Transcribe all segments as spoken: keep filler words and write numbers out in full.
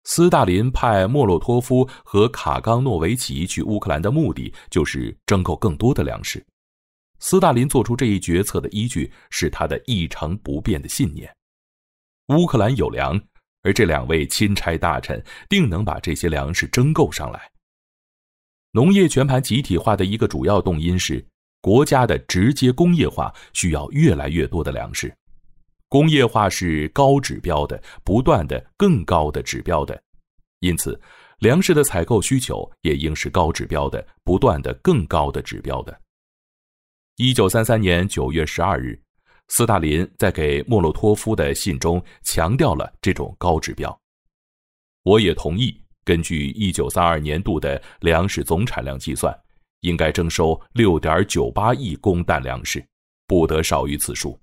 斯大林派莫洛托夫和卡冈诺维奇去乌克兰的目的就是征购更多的粮食。斯大林做出这一决策的依据是他的一成不变的信念。乌克兰有粮，而这两位钦差大臣定能把这些粮食征购上来。农业全盘集体化的一个主要动因是，国家的直接工业化需要越来越多的粮食。工业化是高指标的，不断的更高的指标的，因此粮食的采购需求也应是高指标的，不断的更高的指标的。一九三三年九月十二日，斯大林在给莫洛托夫的信中强调了这种高指标。我也同意，根据一九三二年度的粮食总产量计算，应该征收 六点九八亿公担粮食，不得少于此数。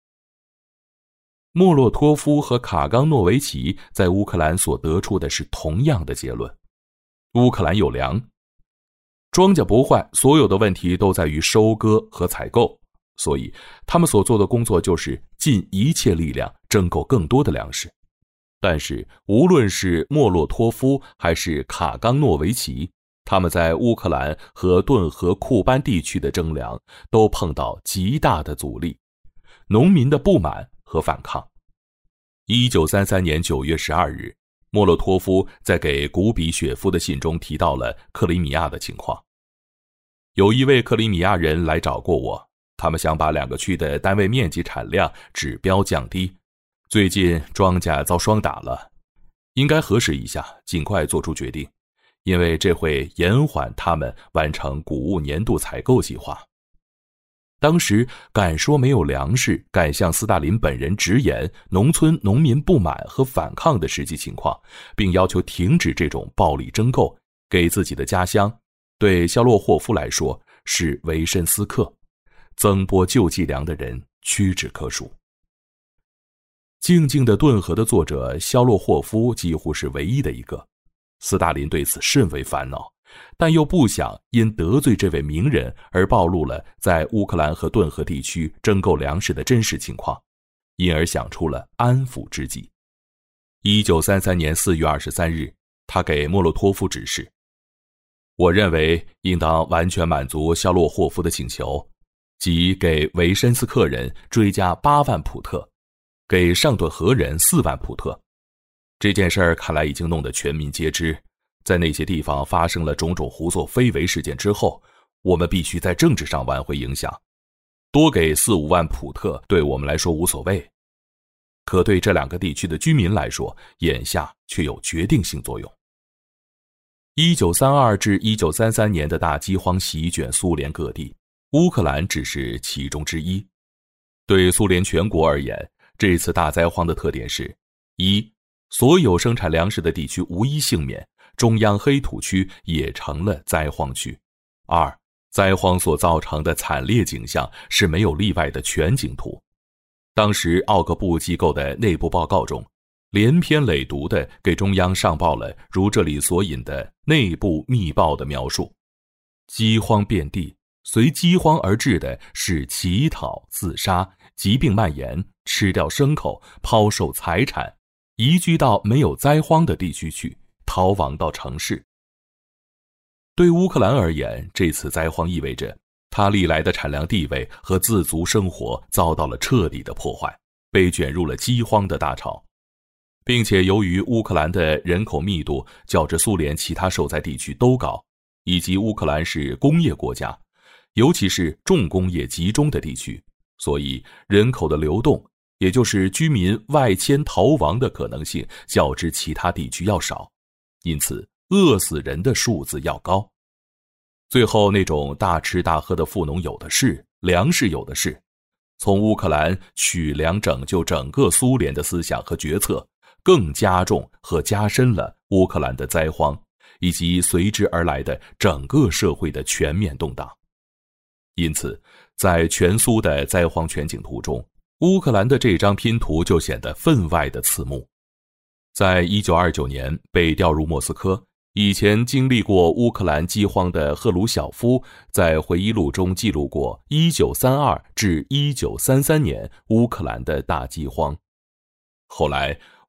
莫洛托夫和卡冈诺维奇在乌克兰所得出的是同样的结论：乌克兰有粮，庄稼不坏，所有的问题都在于收割和采购，所以他们所做的工作就是尽一切力量征购更多的粮食。但是无论是莫洛托夫还是卡冈诺维奇，他们在乌克兰和顿河库班地区的征粮都碰到极大的阻力，农民的不满和反抗。一九三三年九月十二日，莫洛托夫在给古比雪夫的信中提到了克里米亚的情况。有一位克里米亚人来找过我，他们想把两个区的单位面积产量指标降低。最近庄稼遭霜打了，应该核实一下，尽快做出决定，因为这会延缓他们完成谷物年度采购计划。当时敢说没有粮食，敢向斯大林本人直言农村农民不满和反抗的实际情况，并要求停止这种暴力征购，给自己的家乡，对肖洛霍夫来说是维申斯克，增拨救济粮的人屈指可数。静静的顿河的作者肖洛霍夫几乎是唯一的一个，斯大林对此甚为烦恼，但又不想因得罪这位名人而暴露了在乌克兰和顿河地区征购粮食的真实情况，因而想出了安抚之计。一九三三年四月二十三日，他给莫洛托夫指示：我认为应当完全满足肖洛霍夫的请求，即给维申斯克人追加八万普特，给上顿河人四万普特。这件事儿看来已经弄得全民皆知，在那些地方发生了种种胡作非为事件之后，我们必须在政治上挽回影响。多给四五万普特对我们来说无所谓，可对这两个地区的居民来说，眼下却有决定性作用。一九三二至一九三三年的大饥荒席卷苏联各地，乌克兰只是其中之一。对苏联全国而言，这次大灾荒的特点是：一、所有生产粮食的地区无一幸免，中央黑土区也成了灾荒区；二、灾荒所造成的惨烈景象是没有例外的全景图。当时奥克布机构的内部报告中，连篇累牍地给中央上报了如这里所引的内部密报的描述：饥荒遍地，随饥荒而至的是乞讨、自杀、疾病蔓延、吃掉牲口、抛售财产，移居到没有灾荒的地区去，逃亡到城市。对乌克兰而言，这次灾荒意味着他历来的产量地位和自足生活遭到了彻底的破坏，被卷入了饥荒的大潮。并且由于乌克兰的人口密度较之苏联其他受灾地区都高，以及乌克兰是工业国家，尤其是重工业集中的地区，所以人口的流动，也就是居民外迁逃亡的可能性较之其他地区要少，因此饿死人的数字要高。最后那种大吃大喝的富农有的是，粮食有的是，从乌克兰取粮拯救整个苏联的思想和决策，更加重和加深了乌克兰的灾荒，以及随之而来的整个社会的全面动荡。因此，在全苏的灾荒全景图中，乌克兰的这张拼图就显得分外的刺目。在一九二九年被调入莫斯科，以前经历过乌克兰饥荒的赫鲁晓夫在回忆录中记录过一九三二至一九三三年乌克兰的大饥荒。后来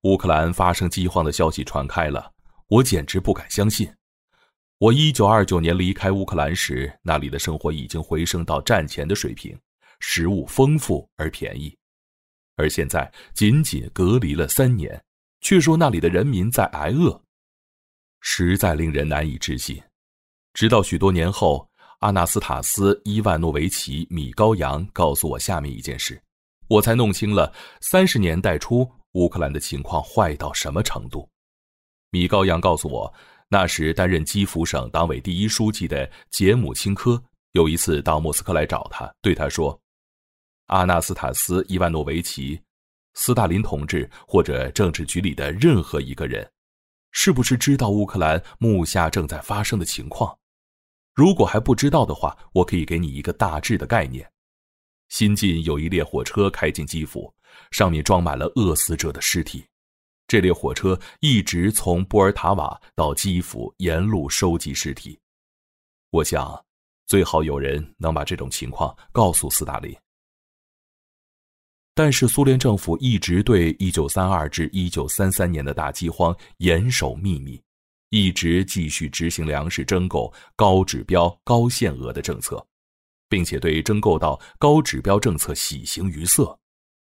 乌克兰发生饥荒的消息传开了，我简直不敢相信。我一九二九年离开乌克兰时，那里的生活已经回升到战前的水平，食物丰富而便宜。而现在仅仅隔离了三年，却说那里的人民在挨饿，实在令人难以置信。直到许多年后，阿纳斯塔斯·伊万诺维奇·米高扬告诉我下面一件事，我才弄清了三十年代初乌克兰的情况坏到什么程度。米高扬告诉我，那时担任基辅省党委第一书记的杰姆钦科有一次到莫斯科来找他，对他说，阿纳斯塔斯·伊万诺维奇，斯大林同志或者政治局里的任何一个人，是不是知道乌克兰目下正在发生的情况？如果还不知道的话，我可以给你一个大致的概念。新近有一列火车开进基辅，上面装满了饿死者的尸体。这列火车一直从波尔塔瓦到基辅，沿路收集尸体。我想，最好有人能把这种情况告诉斯大林。但是苏联政府一直对一九三二至一九三三年的大饥荒严守秘密，一直继续执行粮食征购高指标高限额的政策，并且对征购到高指标政策喜形于色。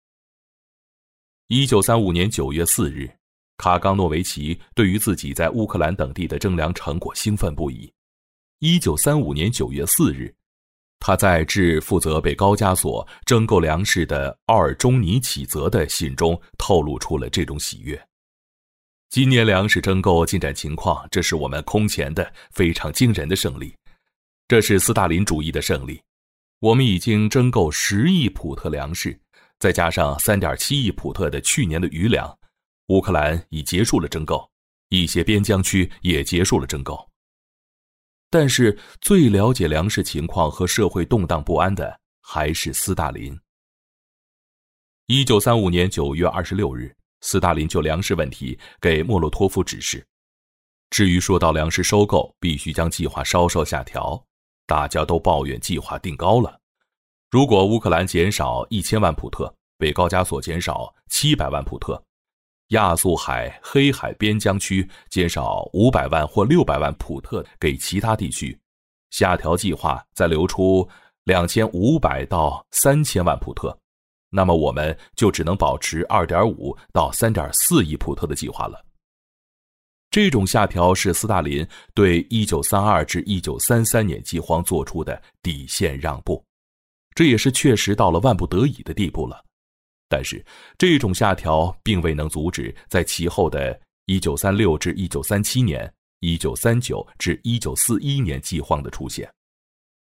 一九三五年九月四日，卡冈诺维奇对于自己在乌克兰等地的征粮成果兴奋不已。一九三五年九月四日，他在致负责北高加索征购粮食的奥尔中尼启泽的信中透露出了这种喜悦。今年粮食征购进展情况，这是我们空前的非常惊人的胜利，这是斯大林主义的胜利。我们已经征购十亿普特粮食，再加上 三点七亿普特的去年的余粮，乌克兰已结束了征购，一些边疆区也结束了征购。但是最了解粮食情况和社会动荡不安的还是斯大林。一九三五年九月二十六日，斯大林就粮食问题给莫洛托夫指示，至于说到粮食收购必须将计划稍稍下调，大家都抱怨计划定高了。如果乌克兰减少一千万普特，北高加索减少七百万普特，亚速海、黑海边疆区减少五百万或六百万普特给其他地区，下调计划再留出两千五百到三千万普特，那么我们就只能保持 二点五到三点四亿普特的计划了。这种下调是斯大林对一九三二至一九三三年饥荒做出的底线让步，这也是确实到了万不得已的地步了。但是这种下调并未能阻止在其后的一九三六至一九三七年、一九三九至一九四一年饥荒的出现。